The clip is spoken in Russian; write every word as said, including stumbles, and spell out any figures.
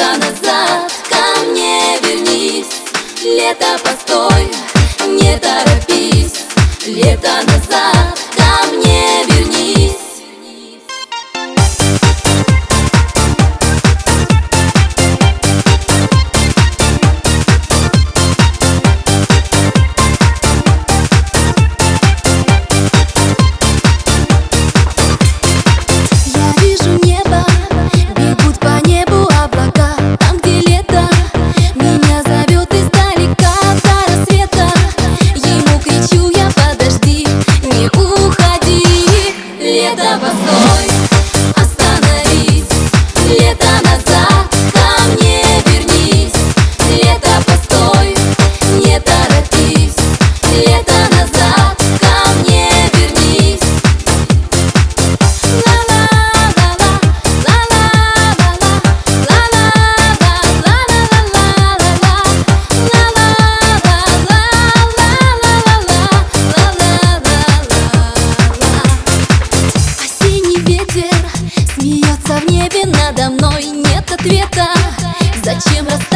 Лето назад, ко мне вернись. Лето, постой, не торопись. Лето назад, ко мне вернись. Лето, постой, остановись. Лето назад, ко мне вернись. Лето, постой, не торопись. Лето назад, ко мне вернись. Смеется в небе надо мной, нет ответа. Зачем расстаться?